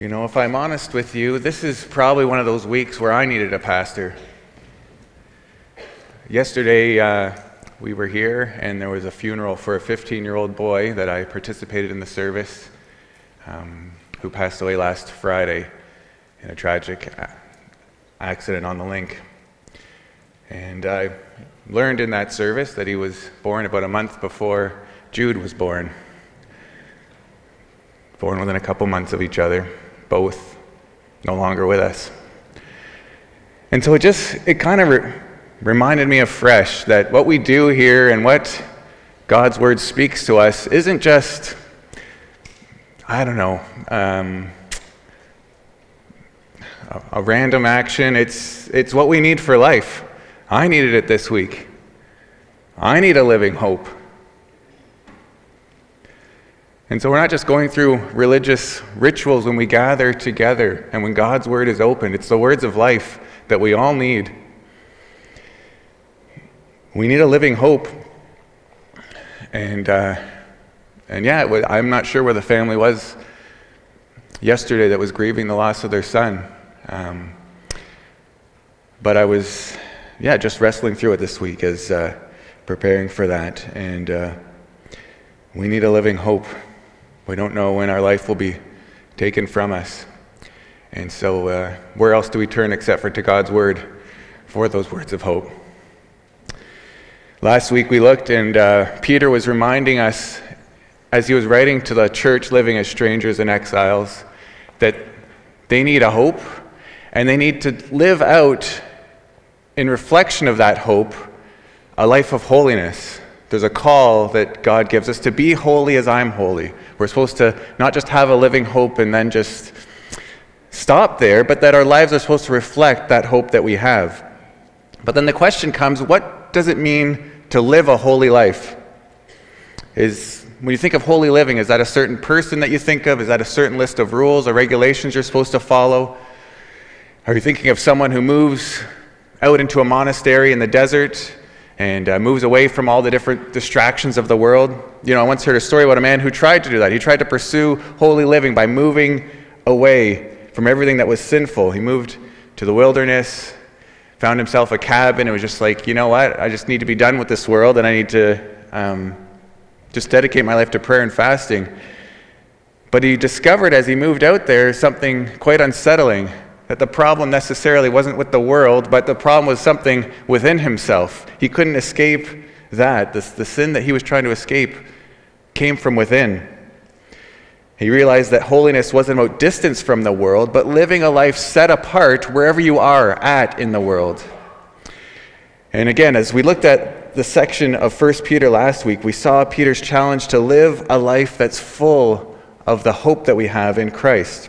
You know, if I'm honest with you, this is probably one of those weeks where I needed a pastor. Yesterday, we were here, and there was a funeral for a 15-year-old boy that I participated in the service, who passed away last Friday in a tragic accident on the link. And I learned in that service that he was born about a month before Jude was born. Born within a couple months of each other, both no longer with us. And so it kind of reminded me afresh that what we do here and what God's Word speaks to us isn't just, a random action. It's what we need for life. I needed it this week. I need a living hope. And so we're not just going through religious rituals when we gather together and when God's Word is opened. It's the words of life that we all need. We need a living hope. And I'm not sure where the family was yesterday that was grieving the loss of their son. But I was, just wrestling through it this week as preparing for that. And we need a living hope. We don't know when our life will be taken from us. And so where else do we turn except for to God's Word for those words of hope? Last week we looked, and Peter was reminding us, as he was writing to the church living as strangers and exiles, that they need a hope, and they need to live out, in reflection of that hope, a life of holiness. There's a call that God gives us to be holy as I'm holy. We're supposed to not just have a living hope and then just stop there, but that our lives are supposed to reflect that hope that we have. But then the question comes, what does it mean to live a holy life? When you think of holy living, is that a certain person that you think of? Is that a certain list of rules or regulations you're supposed to follow? Are you thinking of someone who moves out into a monastery in the desert and moves away from all the different distractions of the world? You know, I once heard a story about a man who tried to do that. He tried to pursue holy living by moving away from everything that was sinful. He moved to the wilderness, found himself a cabin, and was just like, you know what, I just need to be done with this world, and I need to just dedicate my life to prayer and fasting. But he discovered as he moved out there something quite unsettling, that the problem necessarily wasn't with the world, but the problem was something within himself. He couldn't escape that. The sin that he was trying to escape came from within. He realized that holiness wasn't about distance from the world, but living a life set apart wherever you are at in the world. And again, as we looked at the section of 1 Peter last week, we saw Peter's challenge to live a life that's full of the hope that we have in Christ.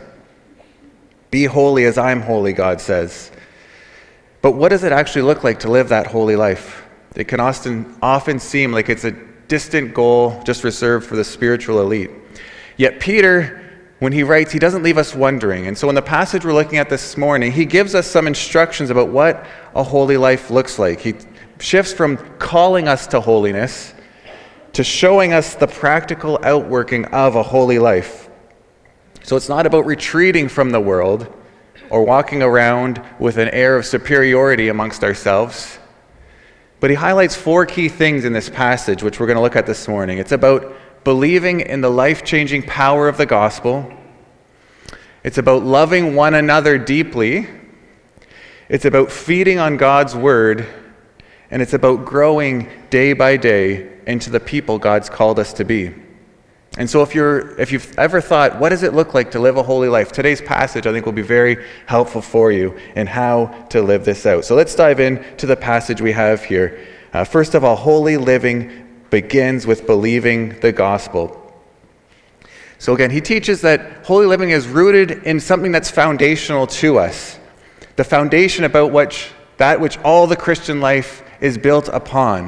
Be holy as I'm holy, God says. But what does it actually look like to live that holy life? It can often seem like it's a distant goal just reserved for the spiritual elite. Yet Peter, when he writes, he doesn't leave us wondering. And so in the passage we're looking at this morning, he gives us some instructions about what a holy life looks like. He shifts from calling us to holiness to showing us the practical outworking of a holy life. So it's not about retreating from the world or walking around with an air of superiority amongst ourselves. But he highlights 4 key things in this passage, which we're going to look at this morning. It's about believing in the life-changing power of the gospel. It's about loving one another deeply. It's about feeding on God's word. And it's about growing day by day into the people God's called us to be. And so if you've ever thought, what does it look like to live a holy life? Today's passage, I think, will be very helpful for you in how to live this out. So let's dive into the passage we have here. First of all, holy living begins with believing the gospel. So again, he teaches that holy living is rooted in something that's foundational to us. The foundation about that which all the Christian life is built upon.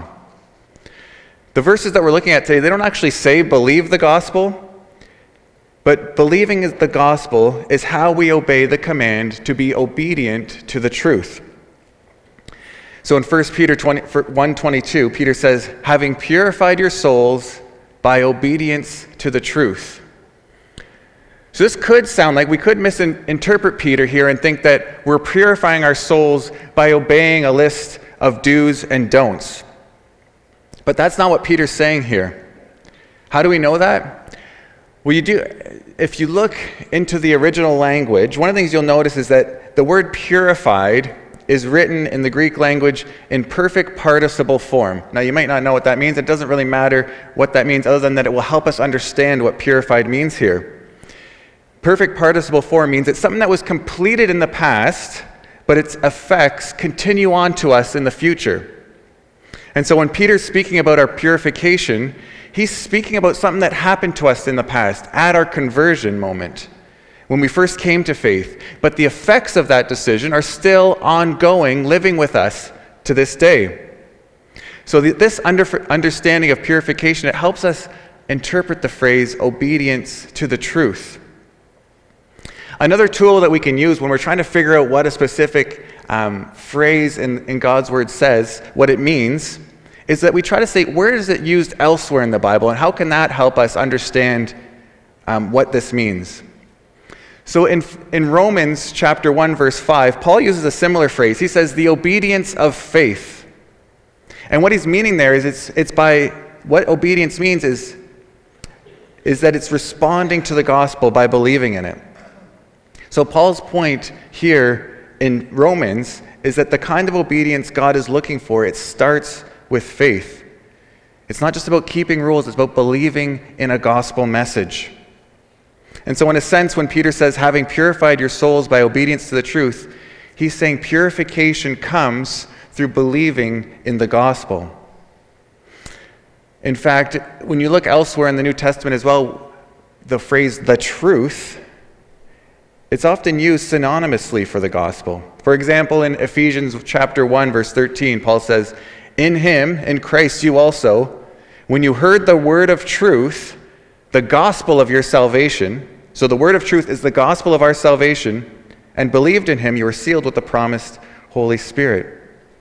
The verses that we're looking at today, they don't actually say believe the gospel, but believing the gospel is how we obey the command to be obedient to the truth. So in 1 Peter 1:22, Peter says, having purified your souls by obedience to the truth. So this could sound like we could misinterpret Peter here and think that we're purifying our souls by obeying a list of do's and don'ts. But that's not what Peter's saying here. How do we know that? Well, if you look into the original language, one of the things you'll notice is that the word purified is written in the Greek language in perfect participle form. Now, you might not know what that means. It doesn't really matter what that means, other than that it will help us understand what purified means here. Perfect participle form means it's something that was completed in the past, but its effects continue on to us in the future. And so when Peter's speaking about our purification, he's speaking about something that happened to us in the past, at our conversion moment, when we first came to faith. But the effects of that decision are still ongoing, living with us to this day. So this understanding of purification, it helps us interpret the phrase obedience to the truth. Another tool that we can use when we're trying to figure out what a specific phrase in God's Word says, what it means, is that we try to say, where is it used elsewhere in the Bible, and how can that help us understand what this means? So in Romans chapter 1, verse 5, Paul uses a similar phrase. He says, the obedience of faith. And what he's meaning there is it's by, what obedience means is that it's responding to the gospel by believing in it. So Paul's point here in Romans is that the kind of obedience God is looking for, it starts with faith. It's not just about keeping rules, it's about believing in a gospel message. And so in a sense, when Peter says, having purified your souls by obedience to the truth, he's saying purification comes through believing in the gospel. In fact, when you look elsewhere in the New Testament as well, the phrase the truth, it's often used synonymously for the gospel. For example, in Ephesians chapter 1, verse 13, Paul says, in him, in Christ you also, when you heard the word of truth, the gospel of your salvation, so the word of truth is the gospel of our salvation, and believed in him, you were sealed with the promised Holy Spirit.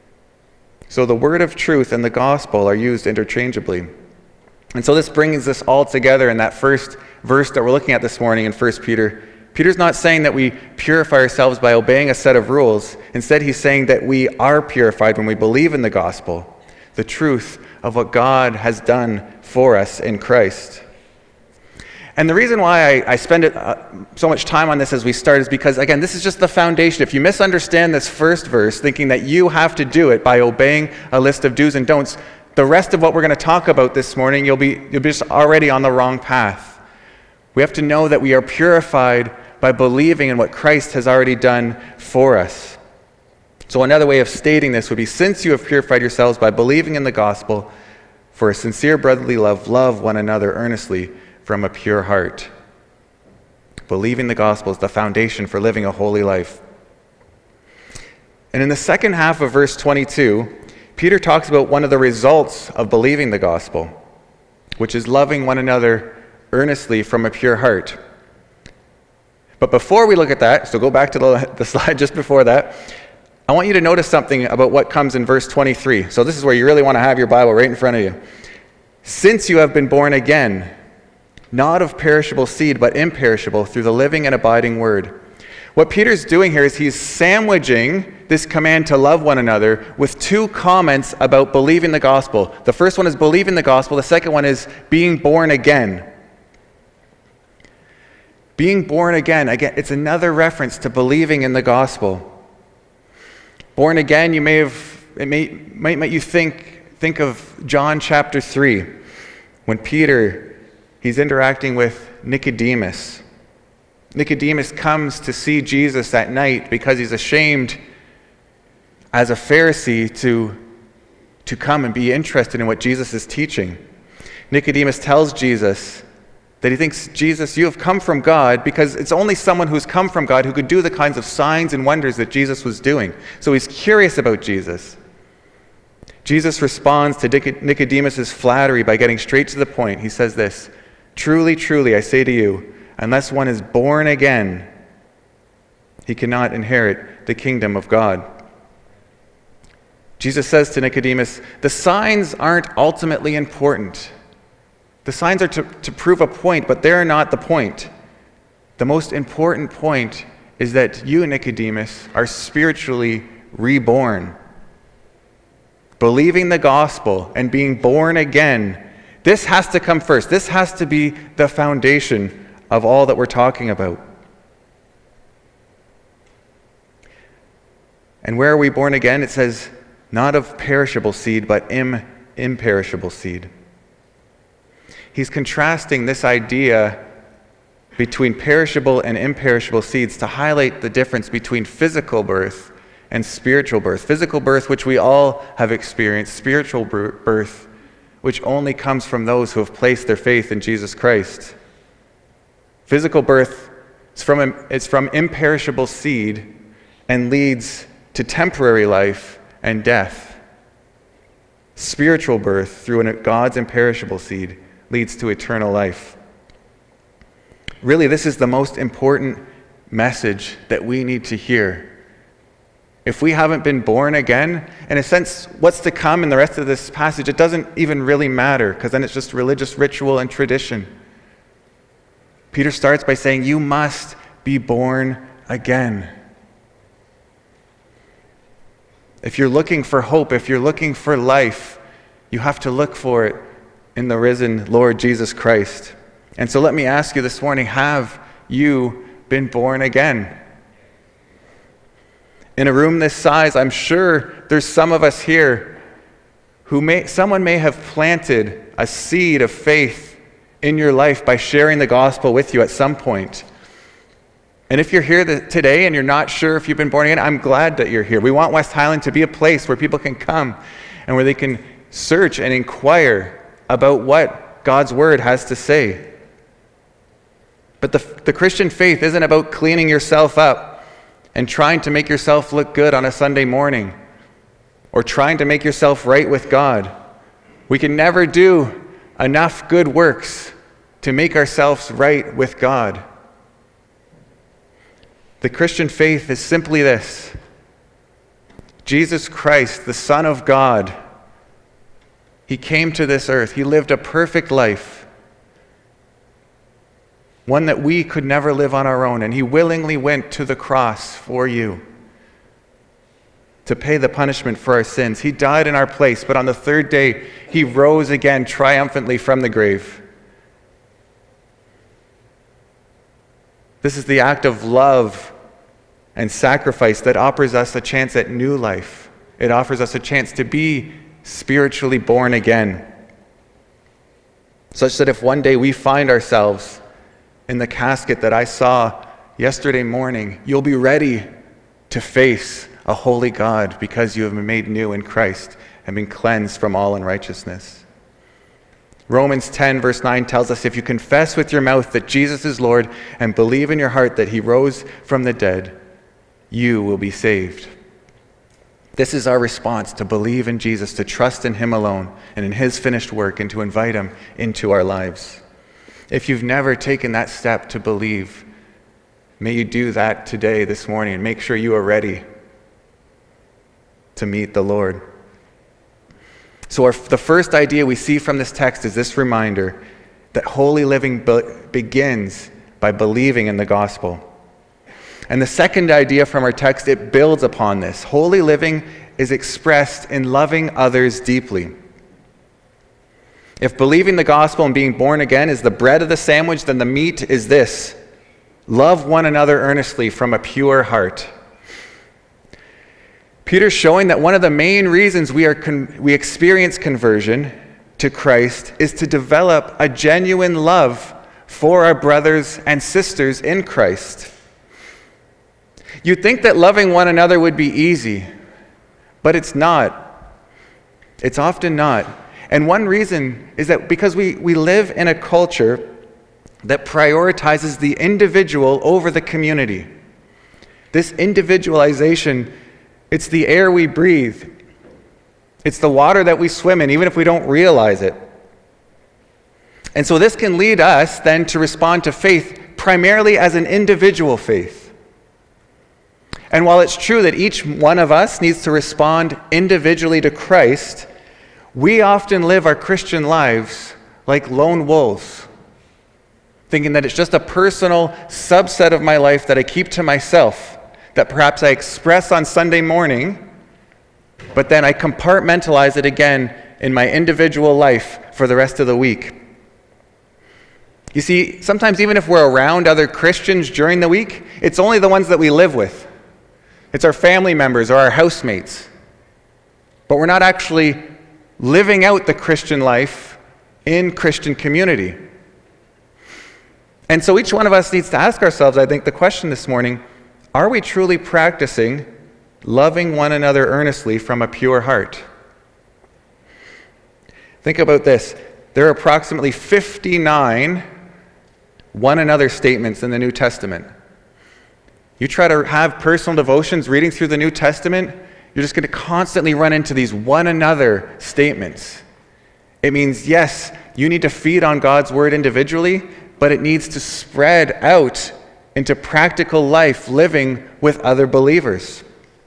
So the word of truth and the gospel are used interchangeably. And so this brings us all together in that first verse that we're looking at this morning in 1 Peter. Peter's not saying that we purify ourselves by obeying a set of rules. Instead, he's saying that we are purified when we believe in the gospel, the truth of what God has done for us in Christ. And the reason why I spend so much time on this as we start is because, again, this is just the foundation. If you misunderstand this first verse, thinking that you have to do it by obeying a list of do's and don'ts, the rest of what we're going to talk about this morning, you'll be just already on the wrong path. We have to know that we are purified by believing in what Christ has already done for us. So another way of stating this would be, since you have purified yourselves by believing in the gospel, for a sincere brotherly love, love one another earnestly from a pure heart. Believing the gospel is the foundation for living a holy life. And in the second half of verse 22, Peter talks about one of the results of believing the gospel, which is loving one another earnestly from a pure heart. But before we look at that, so go back to the slide just before that, I want you to notice something about what comes in verse 23. So this is where you really want to have your Bible right in front of you. Since you have been born again, not of perishable seed, but imperishable, through the living and abiding word. What Peter's doing here is he's sandwiching this command to love one another with two comments about believing the gospel. The first one is believing the gospel. The second one is being born again. Being born again, it's another reference to believing in the gospel. Born again, might make you think of John chapter 3, when Peter, he's interacting with Nicodemus. Nicodemus comes to see Jesus at night because he's ashamed as a Pharisee to come and be interested in what Jesus is teaching. Nicodemus tells Jesus that he thinks, Jesus, you have come from God, because it's only someone who's come from God who could do the kinds of signs and wonders that Jesus was doing. So he's curious about Jesus. Jesus responds to Nicodemus' flattery by getting straight to the point. He says this, truly, truly, I say to you, unless one is born again, he cannot inherit the kingdom of God. Jesus says to Nicodemus, the signs aren't ultimately important. The signs are to prove a point, but they're not the point. The most important point is that you, Nicodemus, are spiritually reborn. Believing the gospel and being born again, this has to come first. This has to be the foundation of all that we're talking about. And where are we born again? It says, not of perishable seed, but imperishable seed. He's contrasting this idea between perishable and imperishable seeds to highlight the difference between physical birth and spiritual birth. Physical birth, which we all have experienced, spiritual birth, which only comes from those who have placed their faith in Jesus Christ. Physical birth is from imperishable seed and leads to temporary life and death. Spiritual birth through God's imperishable seed leads to eternal life. Really, this is the most important message that we need to hear. If we haven't been born again, in a sense, what's to come in the rest of this passage, it doesn't even really matter, because then it's just religious ritual and tradition. Peter starts by saying, you must be born again. If you're looking for hope, if you're looking for life, you have to look for it in the risen Lord Jesus Christ. And so let me ask you this morning, have you been born again? In a room this size, I'm sure there's some of us here someone may have planted a seed of faith in your life by sharing the gospel with you at some point. And if you're here today and you're not sure if you've been born again, I'm glad that you're here. We want West Highland to be a place where people can come and where they can search and inquire about what God's word has to say. But the Christian faith isn't about cleaning yourself up and trying to make yourself look good on a Sunday morning or trying to make yourself right with God. We can never do enough good works to make ourselves right with God. The Christian faith is simply this: Jesus Christ, the Son of God, he came to this earth. He lived a perfect life, one that we could never live on our own, and he willingly went to the cross for you to pay the punishment for our sins. He died in our place, but on the third day, he rose again triumphantly from the grave. This is the act of love and sacrifice that offers us a chance at new life. It offers us a chance to be spiritually born again, such that if one day we find ourselves in the casket that I saw yesterday morning, you'll be ready to face a holy God because you have been made new in Christ and been cleansed from all unrighteousness. Romans 10 verse 9 tells us, if you confess with your mouth that Jesus is Lord and believe in your heart that he rose from the dead, you will be saved. This is our response: to believe in Jesus, to trust in him alone and in his finished work, and to invite him into our lives. If you've never taken that step to believe, may you do that today, this morning, and make sure you are ready to meet the Lord. So the first idea we see from this text is this reminder that holy living begins by believing in the gospel. And the second idea from our text, it builds upon this. Holy living is expressed in loving others deeply. If believing the gospel and being born again is the bread of the sandwich, then the meat is this: love one another earnestly from a pure heart. Peter's showing that one of the main reasons we experience conversion to Christ is to develop a genuine love for our brothers and sisters in Christ. You'd think that loving one another would be easy, but it's not. It's often not. And one reason is that because we live in a culture that prioritizes the individual over the community. This individualization, it's the air we breathe. It's the water that we swim in, even if we don't realize it. And so this can lead us then to respond to faith primarily as an individual faith. And while it's true that each one of us needs to respond individually to Christ, we often live our Christian lives like lone wolves. thinking that it's just a personal subset of my life that I keep to myself, that perhaps I express on Sunday morning, but then I compartmentalize it again in my individual life for the rest of the week. You see, sometimes even if we're around other Christians during the week, it's only the ones that we live with. It's our family members or our housemates. But we're not actually living out the Christian life in Christian community. And so each one of us needs to ask ourselves, I think, the question this morning, are we truly practicing loving one another earnestly from a pure heart? Think about this. There are approximately 59 one another statements in the New Testament. You try to have personal devotions reading through the New Testament, you're just going to constantly run into these one another statements. It means, yes, you need to feed on God's word individually, but it needs to spread out into practical life living with other believers.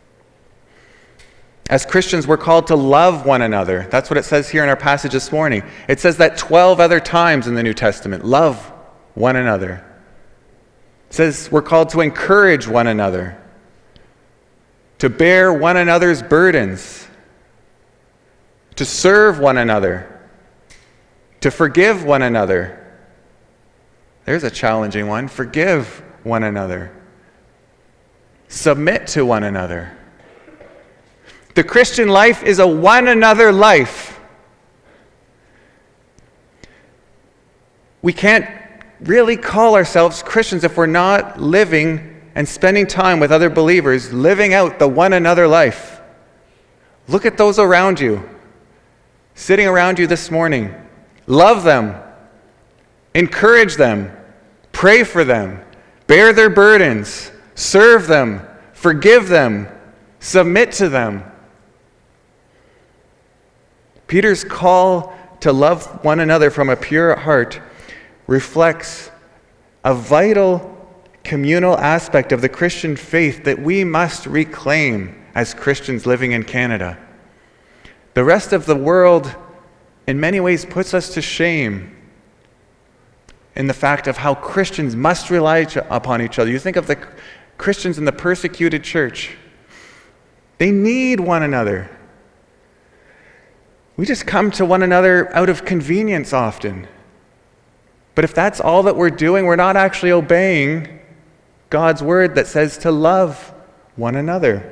As Christians, we're called to love one another. That's what it says here in our passage this morning. It says that 12 other times in the New Testament. Love one another. It says we're called to encourage one another, to bear one another's burdens, to serve one another, to forgive one another. There's a challenging one. Forgive one another. Submit to one another. The Christian life is a one another life. We can't really call ourselves Christians if we're not living and spending time with other believers, living out the one another life. Look at those around you, sitting around you this morning. Love them. Encourage them. Pray for them. Bear their burdens. Serve them. Forgive them. Submit to them. Peter's call to love one another from a pure heart reflects a vital communal aspect of the Christian faith that we must reclaim as Christians living in Canada. The rest of the world, in many ways, puts us to shame in the fact of how Christians must rely upon each other. You think of the Christians in the persecuted church. They need one another. We just come to one another out of convenience often. But if that's all that we're doing, we're not actually obeying God's word that says to love one another.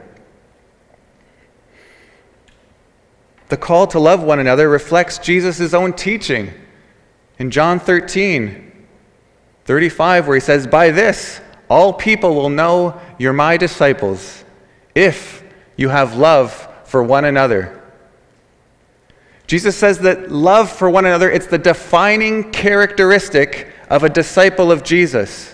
The call to love one another reflects Jesus' own teaching in John 13:35, where he says, "By this, all people will know you're my disciples, if you have love for one another." Jesus says that love for one another, it's the defining characteristic of a disciple of Jesus.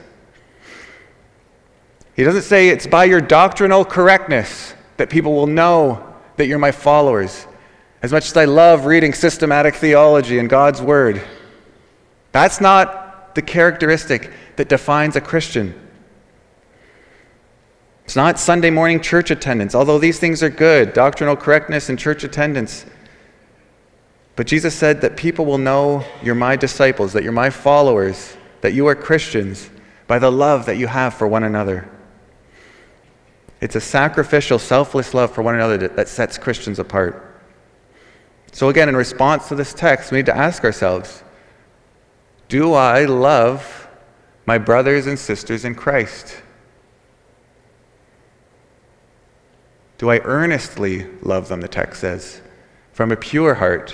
He doesn't say it's by your doctrinal correctness that people will know that you're my followers. As much as I love reading systematic theology and God's word, that's not the characteristic that defines a Christian. It's not Sunday morning church attendance, although these things are good, doctrinal correctness and church attendance. But Jesus said that people will know you're my disciples, that you're my followers, that you are Christians by the love that you have for one another. It's a sacrificial, selfless love for one another that sets Christians apart. So again, in response to this text, we need to ask ourselves, do I love my brothers and sisters in Christ? Do I earnestly love them, the text says, from a pure heart?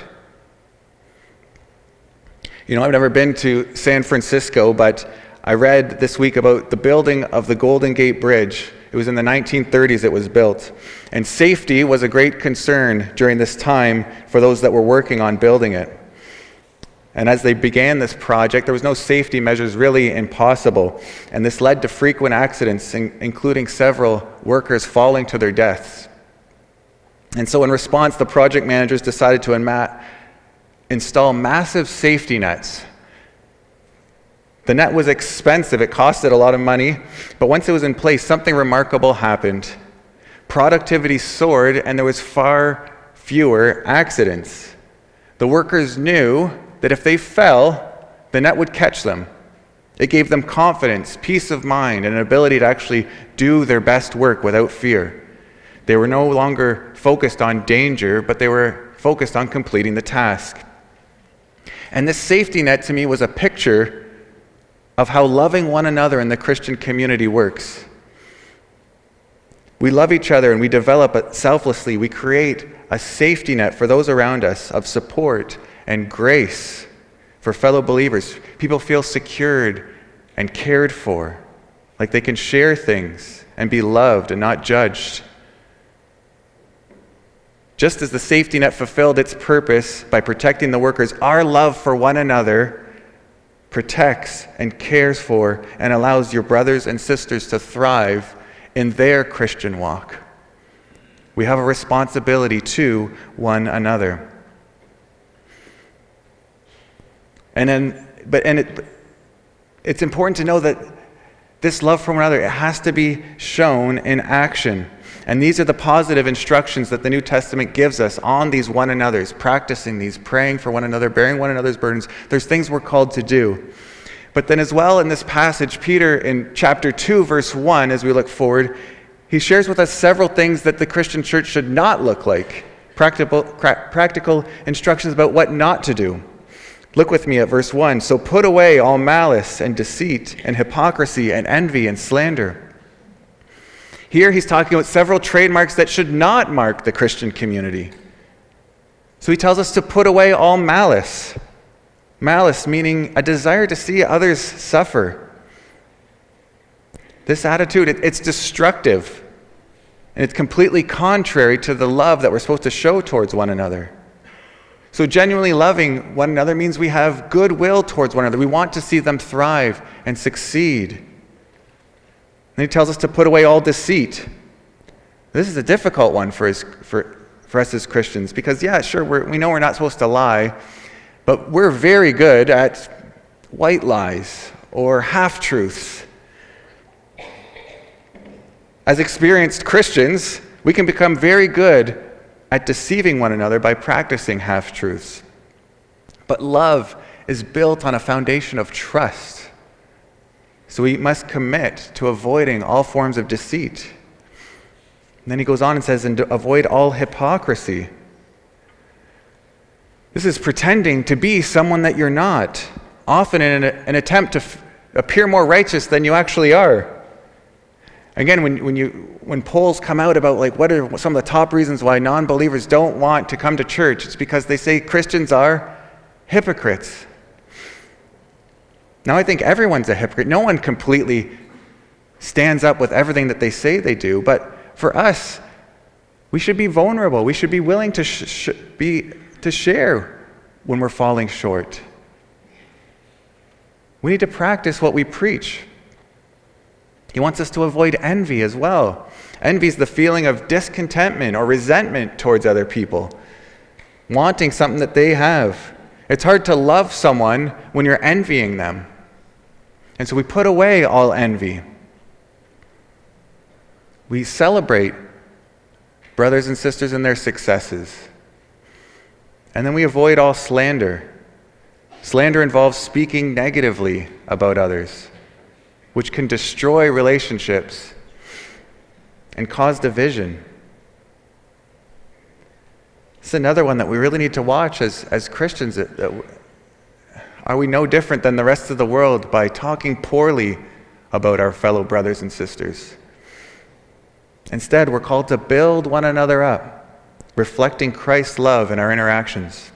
You know, I've never been to San Francisco, but I read this week about the building of the Golden Gate Bridge. It was in the 1930s it was built. And safety was a great concern during this time for those that were working on building it. And as they began this project, there was no safety measures really impossible. And this led to frequent accidents, including several workers falling to their deaths. And so in response, the project managers decided to install massive safety nets. The net was expensive, it costed a lot of money, but once it was in place, something remarkable happened. Productivity soared and there was far fewer accidents. The workers knew that if they fell, the net would catch them. It gave them confidence, peace of mind, and an ability to actually do their best work without fear. They were no longer focused on danger, but they were focused on completing the task. And this safety net to me was a picture of how loving one another in the Christian community works. We love each other and we develop it selflessly. We create a safety net for those around us of support and grace for fellow believers. People feel secured and cared for, like they can share things and be loved and not judged. Just as the safety net fulfilled its purpose by protecting the workers, our love for one another protects and cares for and allows your brothers and sisters to thrive in their Christian walk. We have a responsibility to one another. It's important to know that this love for one another, it has to be shown in action. And these are the positive instructions that the New Testament gives us on these one another's, practicing these, praying for one another, bearing one another's burdens. There's things we're called to do. But then as well in this passage, Peter in chapter 2, verse 1, as we look forward, he shares with us several things that the Christian church should not look like, practical instructions about what not to do. Look with me at verse 1. So put away all malice and deceit and hypocrisy and envy and slander. Here he's talking about several trademarks that should not mark the Christian community. So he tells us to put away all malice. Malice meaning a desire to see others suffer. This attitude, it's destructive. And it's completely contrary to the love that we're supposed to show towards one another. So genuinely loving one another means we have goodwill towards one another. We want to see them thrive and succeed. And he tells us to put away all deceit. This is a difficult one for us as Christians because, yeah, sure, we know we're not supposed to lie, but we're very good at white lies or half-truths. As experienced Christians, we can become very good at deceiving one another by practicing half-truths. But love is built on a foundation of trust. So we must commit to avoiding all forms of deceit. And then he goes on and says, and avoid all hypocrisy. This is pretending to be someone that you're not, often in an attempt to appear more righteous than you actually are. Again, when polls come out about like what are some of the top reasons why non-believers don't want to come to church, it's because they say Christians are hypocrites. Now, I think everyone's a hypocrite. No one completely stands up with everything that they say they do. But for us, we should be vulnerable. We should be willing to share when we're falling short. We need to practice what we preach. He wants us to avoid envy as well. Envy is the feeling of discontentment or resentment towards other people, wanting something that they have. It's hard to love someone when you're envying them. And so we put away all envy. We celebrate brothers and sisters in their successes. And then we avoid all slander. Slander involves speaking negatively about others, which can destroy relationships and cause division. It's another one that we really need to watch as Christians. Are we no different than the rest of the world by talking poorly about our fellow brothers and sisters? Instead, we're called to build one another up, reflecting Christ's love in our interactions.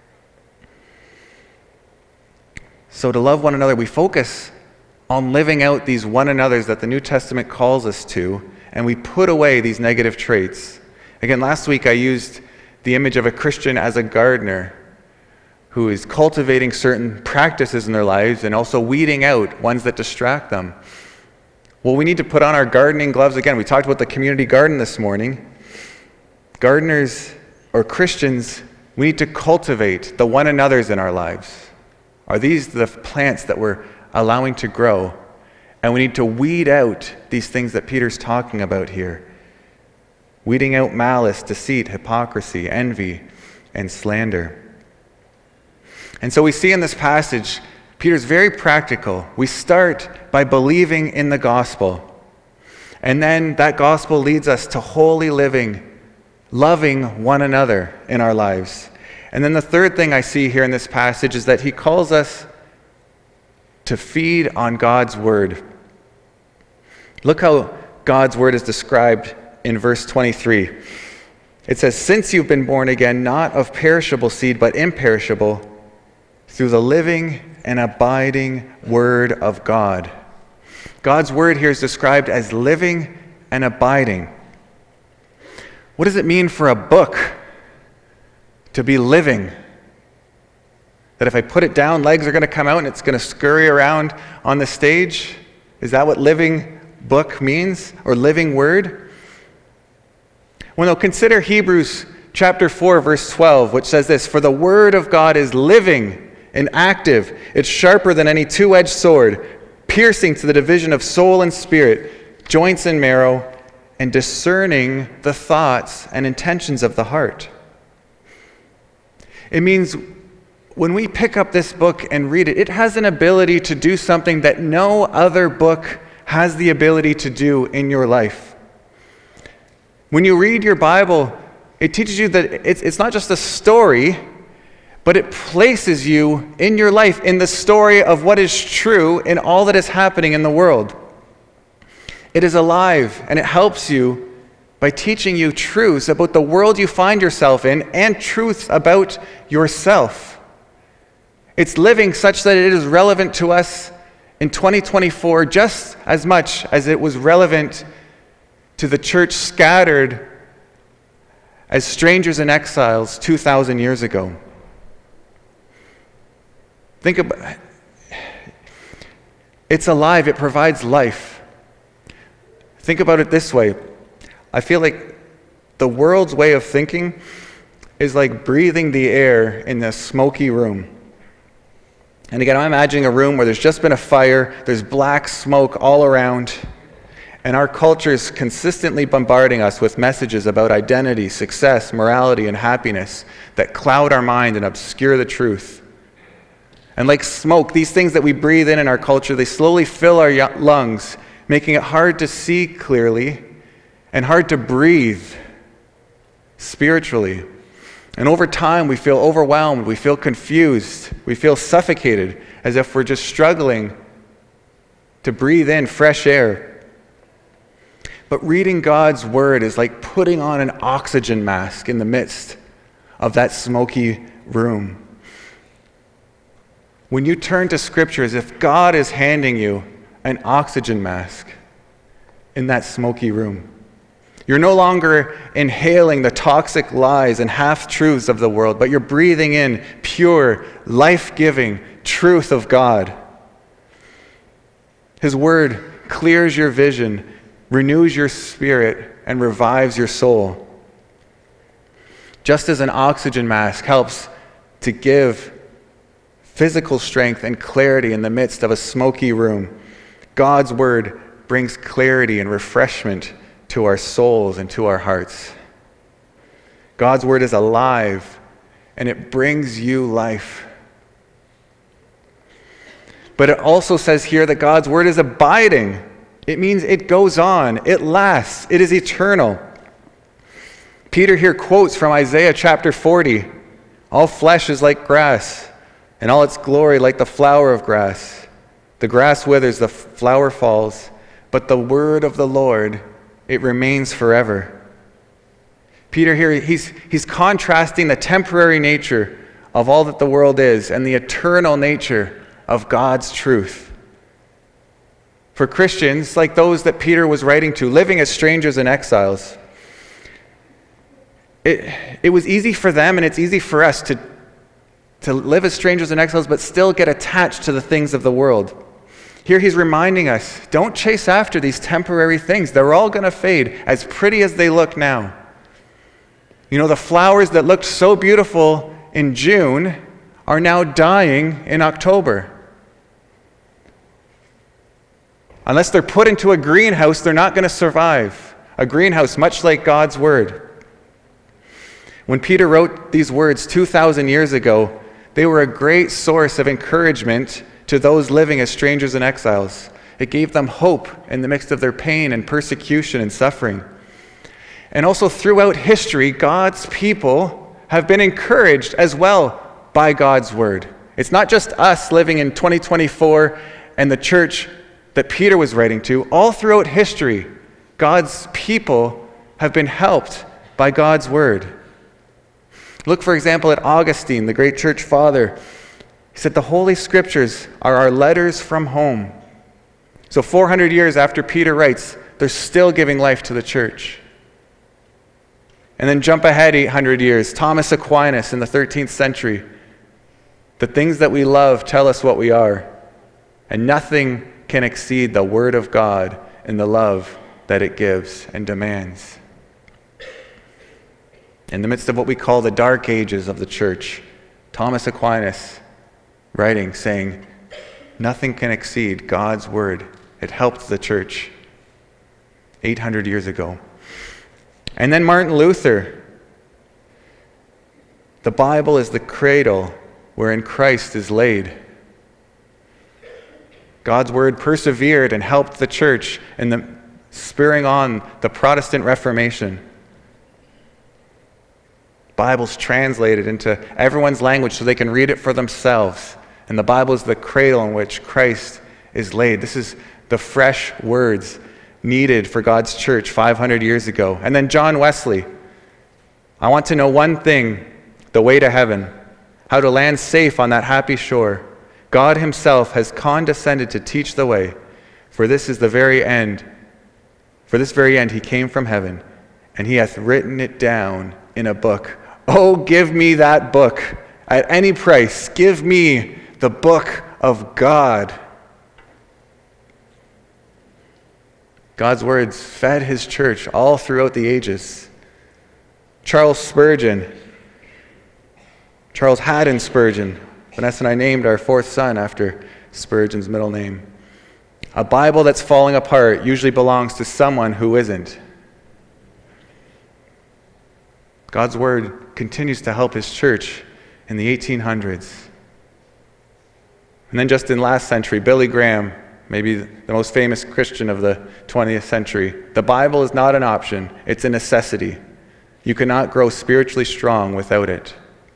So to love one another, we focus on living out these one another's that the New Testament calls us to, and we put away these negative traits. Again, last week I used the image of a Christian as a gardener who is cultivating certain practices in their lives and also weeding out ones that distract them. Well, we need to put on our gardening gloves again. We talked about the community garden this morning. Gardeners or Christians, we need to cultivate the one another's in our lives. Are these the plants that we're allowing to grow? And we need to weed out these things that Peter's talking about here. Weeding out malice, deceit, hypocrisy, envy, and slander. And so we see in this passage Peter's very practical. We start by believing in the gospel. And then that gospel leads us to holy living, loving one another in our lives. And then the third thing I see here in this passage is that he calls us to feed on God's word. Look how God's word is described in verse 23. It says, "Since you've been born again, not of perishable seed, but imperishable, through the living and abiding word of God." God's word here is described as living and abiding. What does it mean for a book to be living? That if I put it down, legs are going to come out and it's going to scurry around on the stage? Is that what living book means, or living word? Well, no, consider Hebrews chapter 4, verse 12, which says this, "For the word of God is living and active. It's sharper than any two-edged sword, piercing to the division of soul and spirit, joints and marrow, and discerning the thoughts and intentions of the heart." It means when we pick up this book and read it, it has an ability to do something that no other book has the ability to do in your life. When you read your Bible, it teaches you that it's not just a story, but it places you in your life in the story of what is true in all that is happening in the world. It is alive, and it helps you by teaching you truths about the world you find yourself in and truths about yourself. It's living such that it is relevant to us in 2024 just as much as it was relevant to the church scattered as strangers and exiles 2,000 years ago. Think about it. It's alive, it provides life. Think about it this way. I feel like the world's way of thinking is like breathing the air in this smoky room. And again, I'm imagining a room where there's just been a fire, there's black smoke all around, and our culture is consistently bombarding us with messages about identity, success, morality, and happiness that cloud our mind and obscure the truth. And like smoke, these things that we breathe in our culture, they slowly fill our lungs, making it hard to see clearly and hard to breathe spiritually. And over time, we feel overwhelmed, we feel confused, we feel suffocated, as if we're just struggling to breathe in fresh air. But reading God's word is like putting on an oxygen mask in the midst of that smoky room. When you turn to Scripture, as if God is handing you an oxygen mask in that smoky room. You're no longer inhaling the toxic lies and half-truths of the world, but you're breathing in pure, life-giving truth of God. His word clears your vision, renews your spirit, and revives your soul. Just as an oxygen mask helps to give physical strength and clarity in the midst of a smoky room, God's word brings clarity and refreshment to our souls and to our hearts. God's word is alive, and it brings you life. But it also says here that God's word is abiding. It means it goes on, it lasts, it is eternal. Peter here quotes from Isaiah chapter 40, "All flesh is like grass, and all its glory like the flower of grass. The grass withers, the flower falls, but the word of the Lord, it remains forever." Peter here, he's contrasting the temporary nature of all that the world is and the eternal nature of God's truth. For Christians, like those that Peter was writing to, living as strangers and exiles, it was easy for them, and it's easy for us to live as strangers and exiles, but still get attached to the things of the world. Here he's reminding us, don't chase after these temporary things. They're all going to fade, as pretty as they look now. You know, the flowers that looked so beautiful in June are now dying in October. Unless they're put into a greenhouse, they're not going to survive. A greenhouse, much like God's word. When Peter wrote these words 2,000 years ago, they were a great source of encouragement to those living as strangers and exiles. It gave them hope in the midst of their pain and persecution and suffering. And also throughout history, God's people have been encouraged as well by God's word. It's not just us living in 2024 and the church that Peter was writing to. All throughout history, God's people have been helped by God's word. Look, for example, at Augustine, the great church father. He said, "The Holy Scriptures are our letters from home." So 400 years after Peter writes, they're still giving life to the church. And then jump ahead 800 years, Thomas Aquinas in the 13th century. "The things that we love tell us what we are, and nothing can exceed the word of God in the love that it gives and demands." In the midst of what we call the dark ages of the church, Thomas Aquinas writing, saying, nothing can exceed God's word. It helped the church 800 years ago. And then Martin Luther. "The Bible is the cradle wherein Christ is laid." God's word persevered and helped the church in the spurring on the Protestant Reformation. Bible's translated into everyone's language so they can read it for themselves. And the Bible is the cradle in which Christ is laid. This is the fresh words needed for God's church 500 years ago. And then John Wesley. "I want to know one thing, the way to heaven, how to land safe on that happy shore. God himself has condescended to teach the way, for this is the very end. For this very end he came from heaven, and he hath written it down in a book. Oh, give me that book at any price. Give me the book of God." God's words fed his church all throughout the ages. Charles Haddon Spurgeon. Vanessa and I named our fourth son after Spurgeon's middle name. "A Bible that's falling apart usually belongs to someone who isn't." God's word continues to help his church in the 1800s. And then just in last century, Billy Graham, maybe the most famous Christian of the 20th century. "The Bible is not an option, it's a necessity. You cannot grow spiritually strong without it."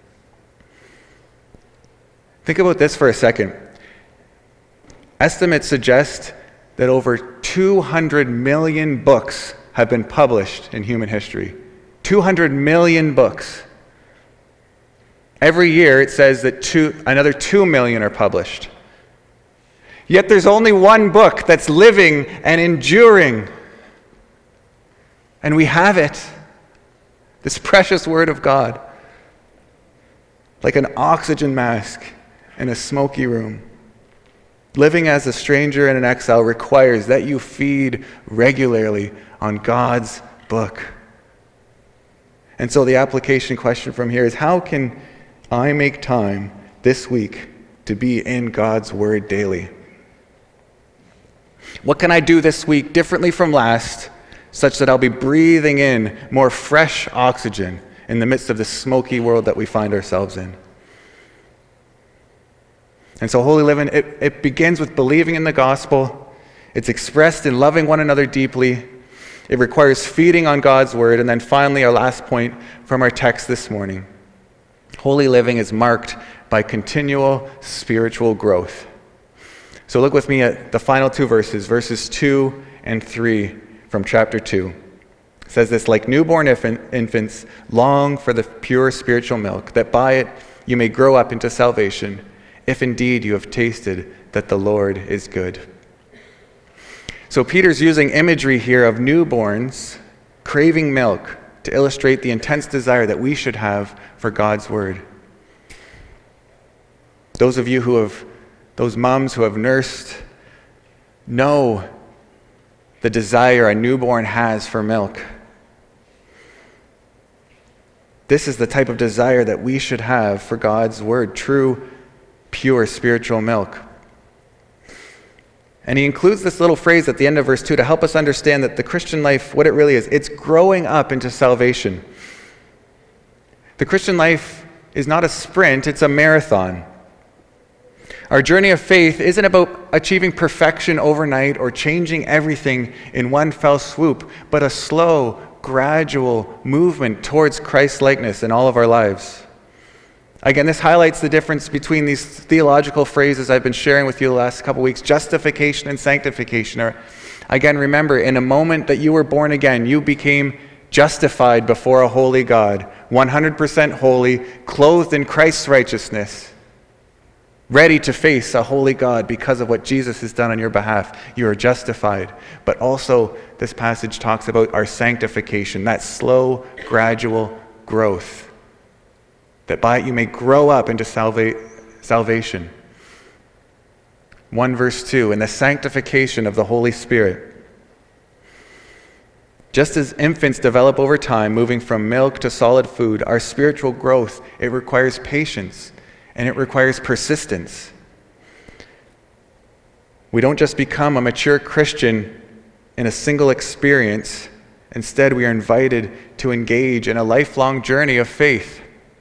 Think about this for a second. Estimates suggest that over 200 million books have been published in human history. 200 million books. Every year it says that another 2 million are published. Yet there's only one book that's living and enduring. And we have it. This precious word of God. Like an oxygen mask in a smoky room. Living as a stranger and an exile requires that you feed regularly on God's book. And so the application question from here is, how can I make time this week to be in God's word daily? What can I do this week differently from last, such that I'll be breathing in more fresh oxygen in the midst of the smoky world that we find ourselves in? And so holy living, it begins with believing in the gospel. It's expressed in loving one another deeply. It requires feeding on God's word. And then finally, our last point from our text this morning. Holy living is marked by continual spiritual growth. So look with me at the final two verses, verses 2 and 3 from chapter 2. It says this, "Like newborn infants, long for the pure spiritual milk, that by it you may grow up into salvation, if indeed you have tasted that the Lord is good." So Peter's using imagery here of newborns craving milk to illustrate the intense desire that we should have for God's word. Those moms who have nursed know the desire a newborn has for milk. This is the type of desire that we should have for God's word, true, pure spiritual milk. And he includes this little phrase at the end of verse 2 to help us understand that the Christian life, what it really is, it's growing up into salvation. The Christian life is not a sprint, it's a marathon. Our journey of faith isn't about achieving perfection overnight or changing everything in one fell swoop, but a slow, gradual movement towards Christ-likeness in all of our lives. Again, this highlights the difference between these theological phrases I've been sharing with you the last couple weeks, justification and sanctification. Again, remember, in a moment that you were born again, you became justified before a holy God, 100% holy, clothed in Christ's righteousness, ready to face a holy God because of what Jesus has done on your behalf. You are justified. But also, this passage talks about our sanctification, that slow, gradual growth, that by it you may grow up into salvation. 1 verse 2, in the sanctification of the Holy Spirit. Just as infants develop over time, moving from milk to solid food, our spiritual growth, it requires patience and it requires persistence. We don't just become a mature Christian in a single experience. Instead, we are invited to engage in a lifelong journey of faith.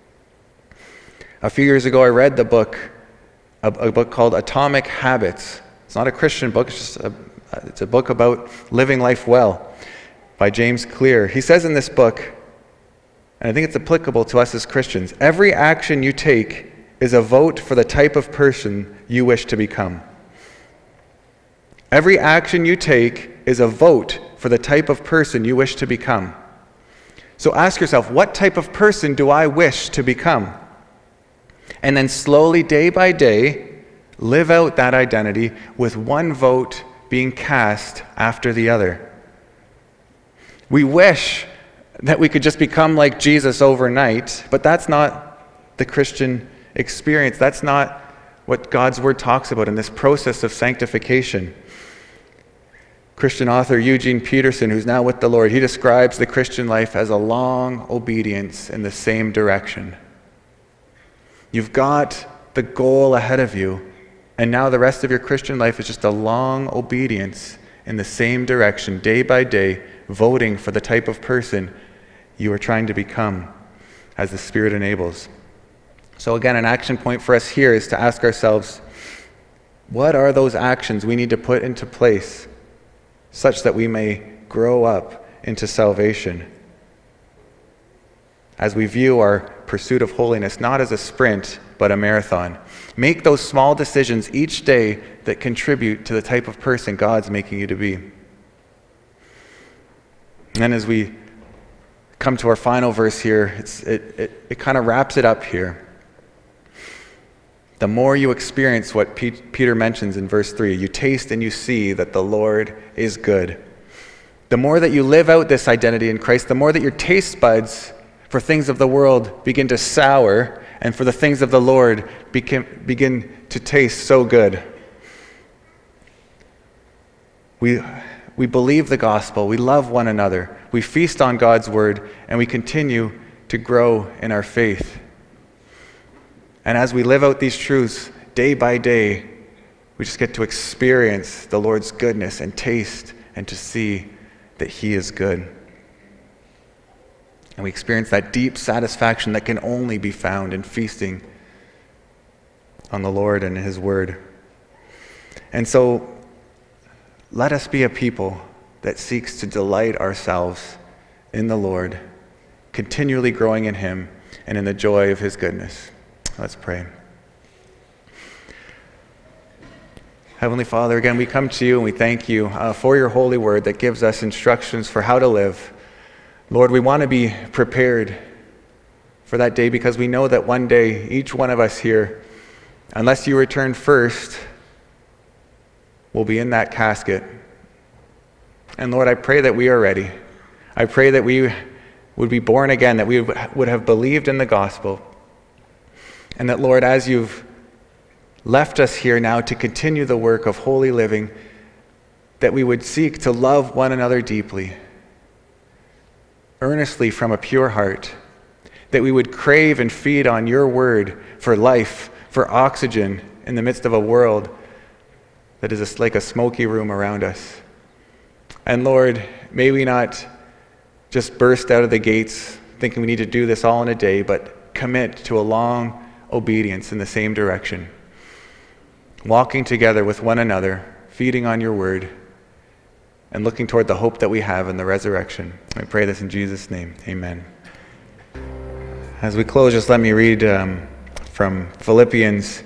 A few years ago, I read a book called Atomic Habits. It's not a Christian book, it's a book about living life well by James Clear. He says in this book, and I think it's applicable to us as Christians, every action you take is a vote for the type of person you wish to become. Every action you take is a vote for the type of person you wish to become. So ask yourself, what type of person do I wish to become? And then slowly, day by day, live out that identity with one vote being cast after the other. We wish that we could just become like Jesus overnight, but that's not the Christian experience. That's not what God's Word talks about in this process of sanctification. Christian author Eugene Peterson, who's now with the Lord, he describes the Christian life as a long obedience in the same direction. You've got the goal ahead of you, and now the rest of your Christian life is just a long obedience in the same direction, day by day, voting for the type of person you are trying to become as the Spirit enables. So again, an action point for us here is to ask ourselves, what are those actions we need to put into place such that we may grow up into salvation? As we view our pursuit of holiness not as a sprint, but a marathon. Make those small decisions each day that contribute to the type of person God's making you to be. And then as we come to our final verse here, it kind of wraps it up here. The more you experience what Peter mentions in verse 3, you taste and you see that the Lord is good. The more that you live out this identity in Christ, the more that your taste buds for things of the world begin to sour, and for the things of the Lord begin to taste so good. We believe the gospel, we love one another, we feast on God's word, and we continue to grow in our faith. And as we live out these truths day by day, we just get to experience the Lord's goodness and taste and to see that He is good. And we experience that deep satisfaction that can only be found in feasting on the Lord and His Word. And so, let us be a people that seeks to delight ourselves in the Lord, continually growing in Him and in the joy of His goodness. Let's pray. Heavenly Father, again, we come to you and we thank you for your holy word that gives us instructions for how to live. Lord, we want to be prepared for that day because we know that one day, each one of us here, unless you return first, will be in that casket. And Lord, I pray that we are ready. I pray that we would be born again, that we would have believed in the gospel. And that, Lord, as you've left us here now to continue the work of holy living, that we would seek to love one another deeply, earnestly from a pure heart, that we would crave and feed on your word for life, for oxygen in the midst of a world that is like a smoky room around us. And Lord, may we not just burst out of the gates thinking we need to do this all in a day, but commit to a long obedience in the same direction. walking together with one another, feeding on your word, and looking toward the hope that we have in the resurrection. I pray this in Jesus' name. Amen. As we close, just let me read from Philippians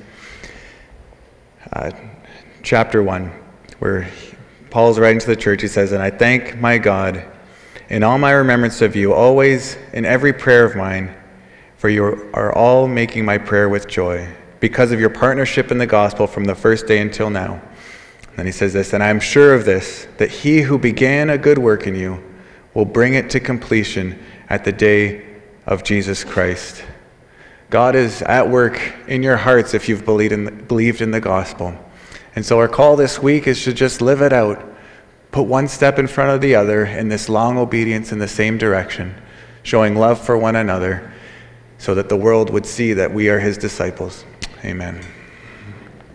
chapter 1, where Paul's writing to the church. He says, "And I thank my God in all my remembrance of you, always in every prayer of mine, for you are all making my prayer with joy, because of your partnership in the gospel from the first day until now." And then he says this, "And I am sure of this, that he who began a good work in you will bring it to completion at the day of Jesus Christ." God is at work in your hearts if you've believed in the gospel. And so our call this week is to just live it out. Put one step in front of the other in this long obedience in the same direction, showing love for one another so that the world would see that we are his disciples. Amen.